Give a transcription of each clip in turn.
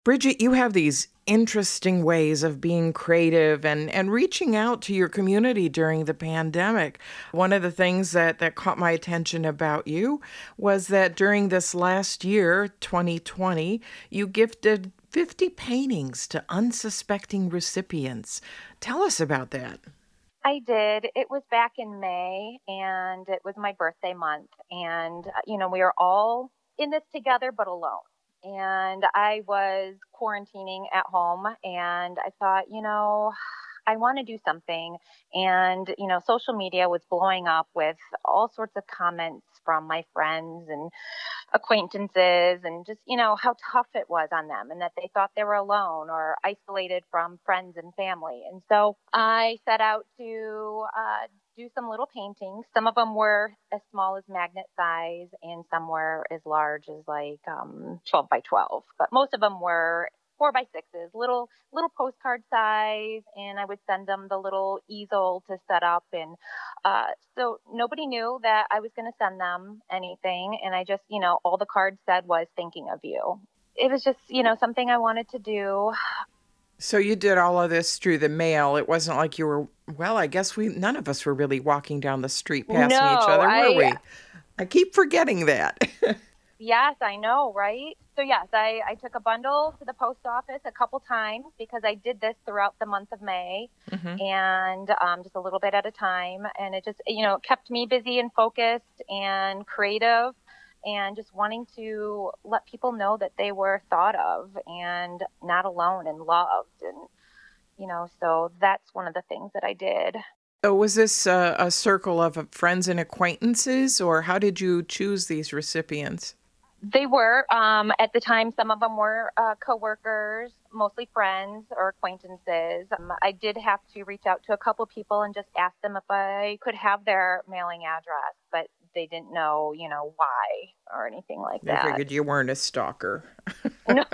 Bridget, you have these interesting ways of being creative and reaching out to your community during the pandemic. One of the things that caught my attention about you was that during this last year, 2020, you gifted 50 paintings to unsuspecting recipients. Tell us about that. I did. It was back in May and it was my birthday month. And, we are all in this together, but alone. And I was quarantining at home and I thought, I want to do something. And, social media was blowing up with all sorts of comments from my friends and acquaintances and just, how tough it was on them and that they thought they were alone or isolated from friends and family. And so I set out to do some little paintings. Some of them were as small as magnet size and some were as large as like 12 by 12. But most of them were 4 by 6s, little postcard size, and I would send them the little easel to set up, and so nobody knew that I was going to send them anything, and I just, all the card said was thinking of you. It was just, something I wanted to do. So you did all of this through the mail. It wasn't like you were, well, I guess none of us were really walking down the street passing each No, other, were we? I keep forgetting that. Yes, I know, right? So yes, I took a bundle to the post office a couple times because I did this throughout the month of May hmm and just a little bit at a time. And it just, kept me busy and focused and creative and just wanting to let people know that they were thought of and not alone and loved. And, so that's one of the things that I did. So was this a circle of friends and acquaintances, or how did you choose these recipients? They were, at the time, some of them were coworkers, mostly friends or acquaintances. I did have to reach out to a couple people and just ask them if I could have their mailing address, but they didn't know, why or anything like They that. figured you weren't a stalker. No,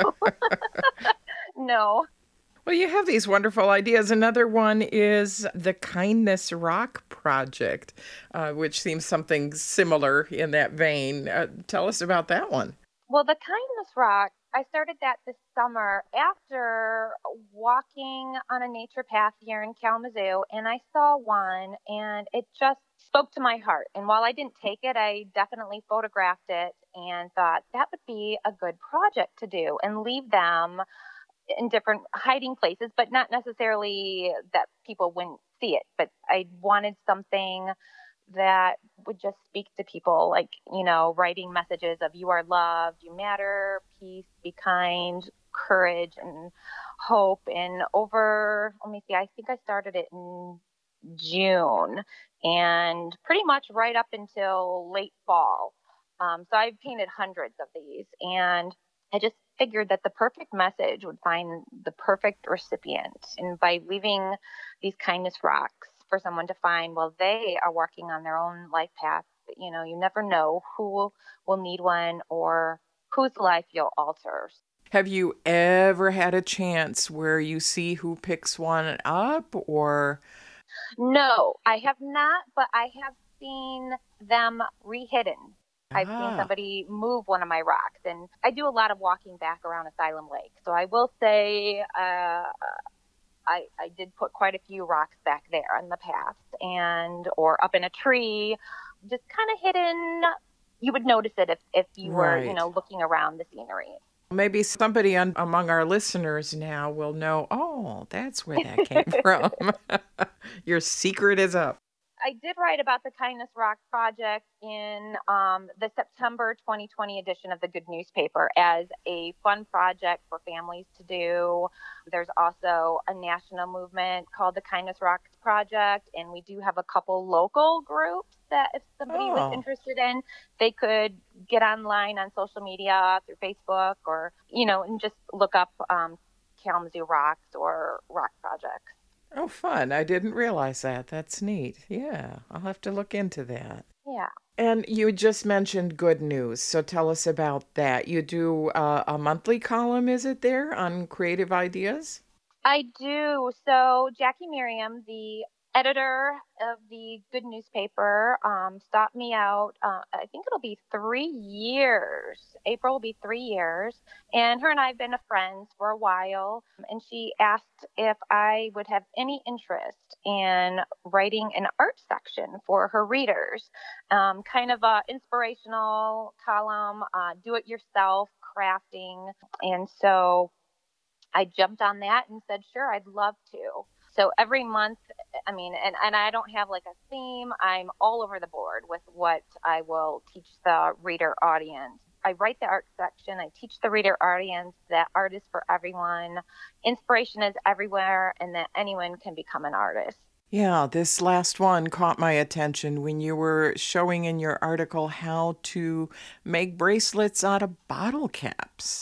no. Well, you have these wonderful ideas. Another one is the Kindness Rock Project, which seems something similar in that vein. Tell us about that one. Well, the Kindness Rock, I started that this summer after walking on a nature path here in Kalamazoo, and I saw one, and it just spoke to my heart. And while I didn't take it, I definitely photographed it and thought that would be a good project to do and leave them in different hiding places, but not necessarily that people wouldn't see it. But I wanted something that would just speak to people, like, writing messages of you are loved, you matter, peace, be kind, courage, and hope. And let me see, I think I started it in June and pretty much right up until late fall. So I've painted hundreds of these, and I just figured that the perfect message would find the perfect recipient. And by leaving these kindness rocks for someone to find while they are working on their own life path, you never know who will need one or whose life you'll alter. Have you ever had a chance where you see who picks one up or? No, I have not, but I have seen them rehidden. I've seen Ah, somebody move one of my rocks, and I do a lot of walking back around Asylum Lake. So I will say I did put quite a few rocks back there in the past, and or up in a tree, just kind of hidden. You would notice it if you were, right. looking around the scenery. Maybe somebody among our listeners now will know, oh, that's where that came from. Your secret is up. I did write about the Kindness Rock Project in the September 2020 edition of the Good Newspaper as a fun project for families to do. There's also a national movement called the Kindness Rock Project, and we do have a couple local groups that if somebody was Oh, interested in, they could get online on social media through Facebook or, and just look up Kalamazoo Rocks or Rock Projects. oh, fun. I didn't realize that. That's neat. Yeah, I'll have to look into that. Yeah. And you just mentioned Good News. So tell us about that. You do a monthly column, is it there, on creative ideas? I do. So Jackie Miriam, the editor of the Good newspaper stopped me out. I think it'll be 3 years. April will be 3 years. And her and I have been friends for a while. And she asked if I would have any interest in writing an art section for her readers, kind of a inspirational column, do it yourself crafting. And so I jumped on that and said, sure, I'd love to. So every month, I mean, and I don't have like a theme. I'm all over the board with what I will teach the reader audience. I write the art section. I teach the reader audience that art is for everyone. Inspiration is everywhere and that anyone can become an artist. Yeah, this last one caught my attention when you were showing in your article how to make bracelets out of bottle caps.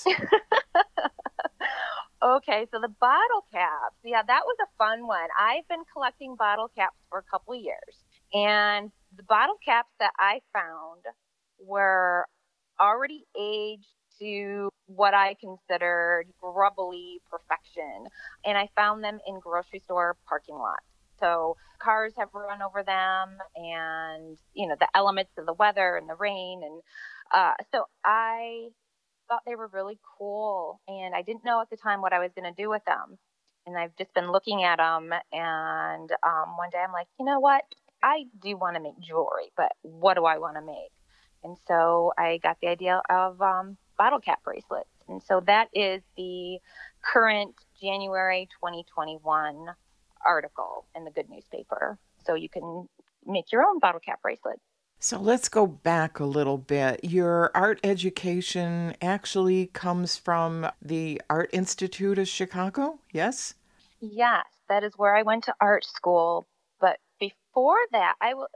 Okay, so the bottle caps. Yeah, that was a fun one. I've been collecting bottle caps for a couple of years. And the bottle caps that I found were already aged to what I considered grubbly perfection. And I found them in grocery store parking lots. So cars have run over them and, the elements of the weather and the rain. And so I thought they were really cool, and I didn't know at the time what I was going to do with them. And I've just been looking at them, and one day I'm like, you know what? I do want to make jewelry, but what do I want to make? And so I got the idea of bottle cap bracelets. And so that is the current January 2021 article in the Good newspaper. So you can make your own bottle cap bracelet. So let's go back a little bit. Your art education actually comes from the Art Institute of Chicago, yes? Yes, that is where I went to art school. But before that,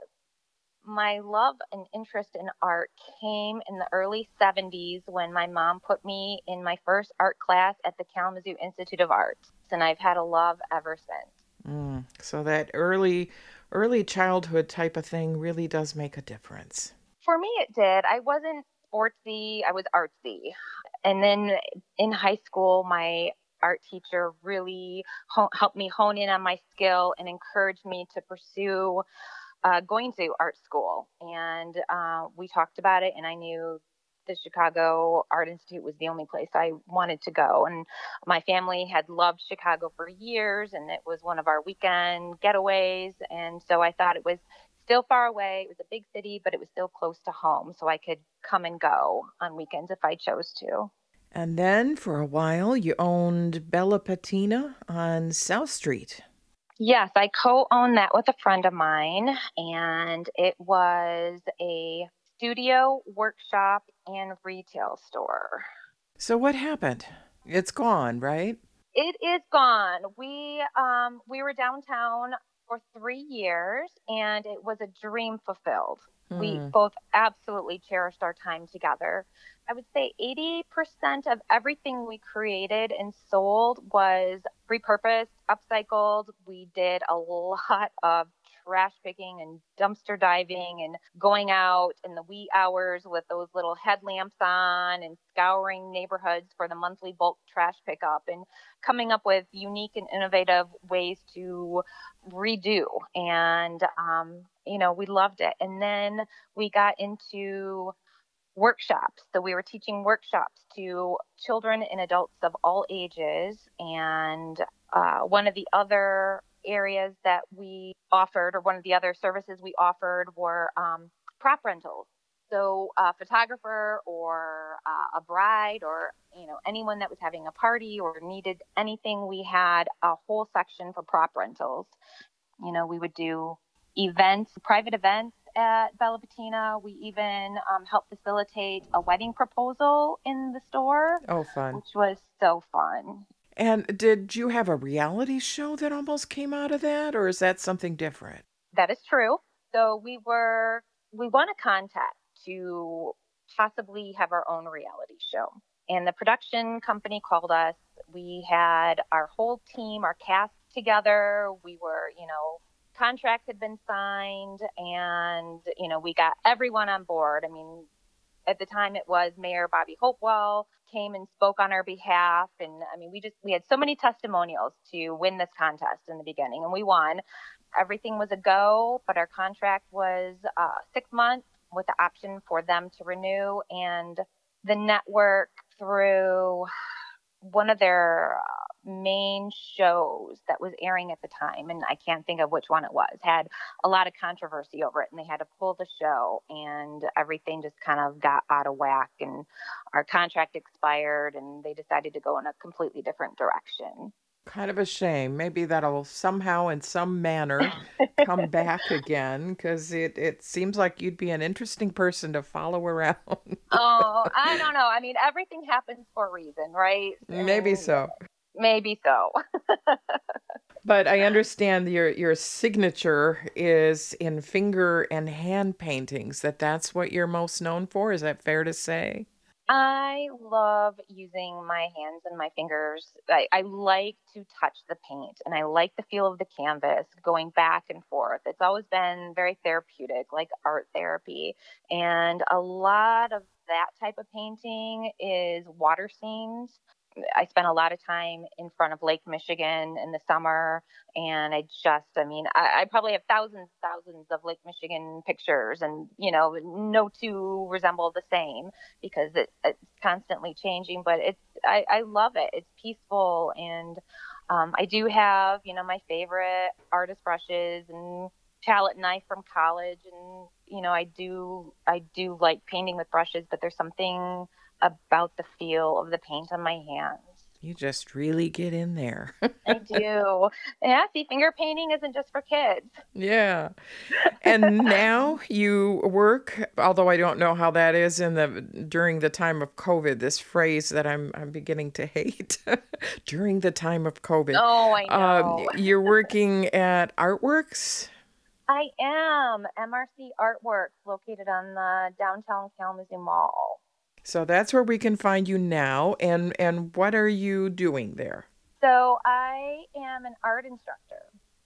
my love and interest in art came in the early 70s when my mom put me in my first art class at the Kalamazoo Institute of Arts. And I've had a love ever since. So that early childhood type of thing really does make a difference. For me, it did. I wasn't sportsy, I was artsy. And then in high school, my art teacher really helped me hone in on my skill and encouraged me to pursue going to art school. And we talked about it, and I knew the Chicago Art Institute was the only place I wanted to go. And my family had loved Chicago for years, and it was one of our weekend getaways. And so I thought it was still far away. It was a big city, but it was still close to home, so I could come and go on weekends if I chose to. And then for a while, you owned Bella Patina on South Street. Yes, I co-owned that with a friend of mine, and it was a studio, workshop, and retail store. So what happened? It's gone, right? It is gone. We were downtown for 3 years, and it was a dream fulfilled. We both absolutely cherished our time together. I would say 80% of everything we created and sold was repurposed, upcycled. We did a lot of trash picking and dumpster diving and going out in the wee hours with those little headlamps on and scouring neighborhoods for the monthly bulk trash pickup and coming up with unique and innovative ways to redo. And, we loved it. And then we got into workshops. So we were teaching workshops to children and adults of all ages. And one of the other areas that we offered, or one of the other services we offered, were prop rentals. So a photographer or a bride or anyone that was having a party or needed anything, we had a whole section for prop rentals. We would do events, private events at Bella Patina. We even helped facilitate a wedding proposal in the store. Oh, fun. Which was so fun. And did you have a reality show that almost came out of that, or is that something different? That is true. So we won a contest to possibly have our own reality show. And the production company called us. We had our whole team, our cast together. We were, contracts had been signed, and, we got everyone on board. I mean, at the time it was Mayor Bobby Hopewell came and spoke on our behalf. And I mean, we had so many testimonials to win this contest in the beginning, and we won. everything was a go, but our contract was 6 months with the option for them to renew. And the network, through one of their main shows that was airing at the time, and I can't think of which one it was, had a lot of controversy over it, and they had to pull the show, and everything just kind of got out of whack, and our contract expired, and they decided to go in a completely different direction. Kind of a shame. Maybe that'll somehow, in some manner, come back again, because it seems like you'd be an interesting person to follow around. Oh, I don't know. I mean, everything happens for a reason, right? Maybe And so. maybe so. But I understand your signature is in finger and hand paintings, that's what you're most known for. Is that fair to say? I love using my hands and my fingers. I like to touch the paint and I like the feel of the canvas going back and forth. It's always been very therapeutic, like art therapy. And a lot of that type of painting is water scenes. I spent a lot of time in front of Lake Michigan in the summer, and I mean, I probably have thousands of Lake Michigan pictures, and no two resemble the same because it's constantly changing. But I love it. It's peaceful, and I do have my favorite artist brushes and palette knife from college, and I do like painting with brushes, but there's something about the feel of the paint on my hands. You just really get in there. I do. Yeah, see, finger painting isn't just for kids. Yeah. And now you work, although I don't know how that is during the time of COVID, this phrase that I'm beginning to hate during the time of COVID. Oh, I know. You're working at Artworks? I am. MRC Artworks, located on the downtown Kalamazoo Mall. So that's where we can find you now. And what are you doing there? So I am an art instructor.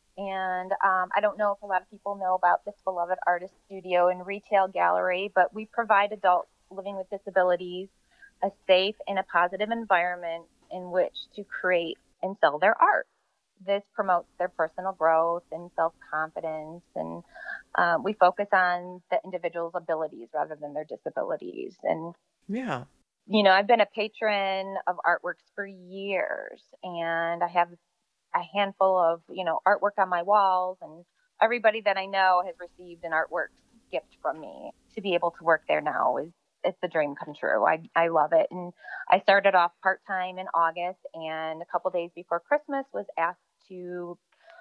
And I don't know if a lot of people know about this beloved artist studio and retail gallery, but we provide adults living with disabilities a safe and a positive environment in which to create and sell their art. This promotes their personal growth and self-confidence, and we focus on the individual's abilities rather than their disabilities. And Yeah. I've been a patron of Artworks for years, and I have a handful of, artwork on my walls, and everybody that I know has received an Artworks gift from me. To be able to work there now it's the dream come true. I love it. And I started off part-time in August, and a couple days before Christmas was asked to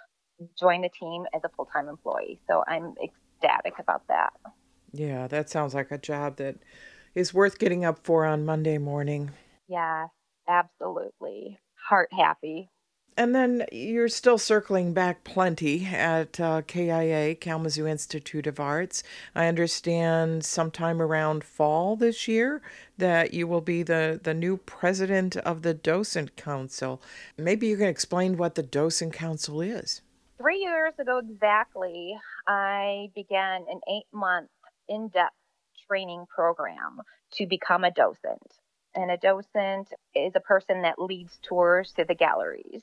join the team as a full-time employee. So I'm ecstatic about that. Yeah, that sounds like a job that is worth getting up for on Monday morning. Yes, absolutely. Heart happy. And then you're still circling back plenty at KIA, Kalamazoo Institute of Arts. I understand sometime around fall this year that you will be the new president of the Docent Council. Maybe you can explain what the Docent Council is. 3 years ago exactly, I began an 8-month in-depth training program to become a docent. And a docent is a person that leads tours to the galleries.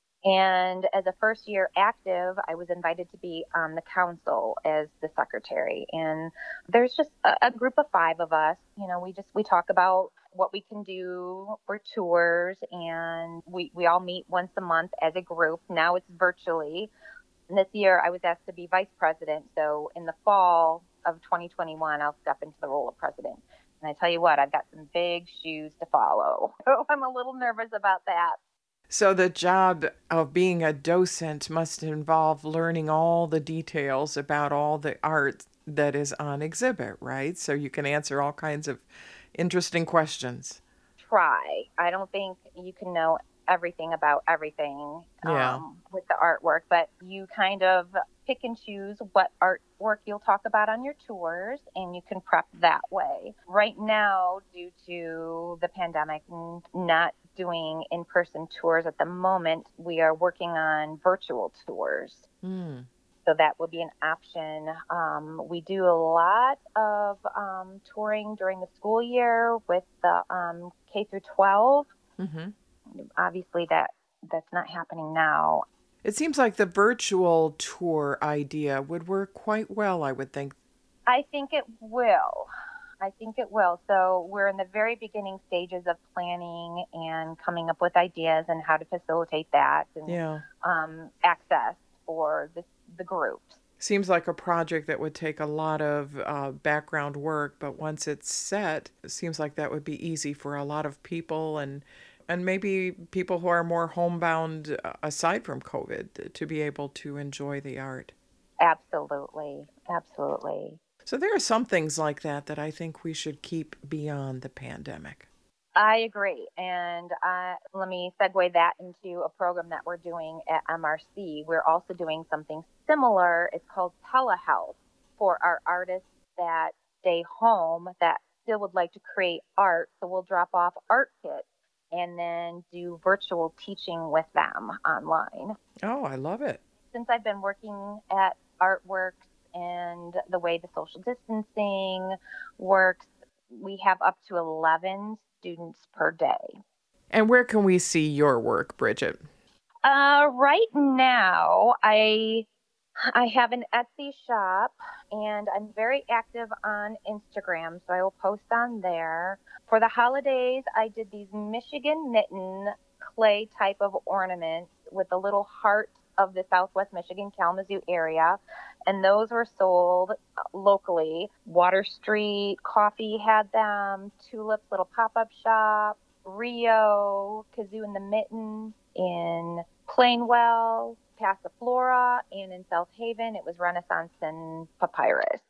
And as a first year active, I was invited to be on the council as the secretary. And there's just a group of 5 of us. We talk about what we can do for tours, and we all meet once a month as a group. Now it's virtually. And this year I was asked to be vice president. So in the fall of 2021, I'll step into the role of president. And I tell you what, I've got some big shoes to follow. So I'm a little nervous about that. So the job of being a docent must involve learning all the details about all the art that is on exhibit, right? So you can answer all kinds of interesting questions. Try. I don't think you can know everything about everything Yeah. with the artwork, but you kind of pick and choose what artwork you'll talk about on your tours, and you can prep that way. Right now, due to the pandemic and not doing in-person tours at the moment, we are working on virtual tours. Mm. So that would be an option. We do a lot of touring during the school year with the K through 12. Mm-hmm. Obviously, that's not happening now. It seems like the virtual tour idea would work quite well, I would think. I think it will. I think it will. So we're in the very beginning stages of planning and coming up with ideas and how to facilitate that and Yeah. access for the groups. Seems like a project that would take a lot of background work, but once it's set, it seems like that would be easy for a lot of people and maybe people who are more homebound aside from COVID to be able to enjoy the art. Absolutely. Absolutely. So there are some things like that I think we should keep beyond the pandemic. I agree. And let me segue that into a program that we're doing at MRC. We're also doing something similar. It's called telehealth for our artists that stay home that still would like to create art. So we'll drop off art kits and then do virtual teaching with them online. Oh, I love it. Since I've been working at Artworks and the way the social distancing works, we have up to 11 students per day. And where can we see your work, Bridget? Right now, I have an Etsy shop and I'm very active on Instagram, so I will post on there. For the holidays, I did these Michigan mitten clay type of ornaments with a little heart of the Southwest Michigan Kalamazoo area, and those were sold locally. Water Street Coffee had them, Tulips Little Pop-Up Shop, Rio, Kazoo and the Mitten in Plainwell, Passaflora, and in South Haven, it was Renaissance and Papyrus.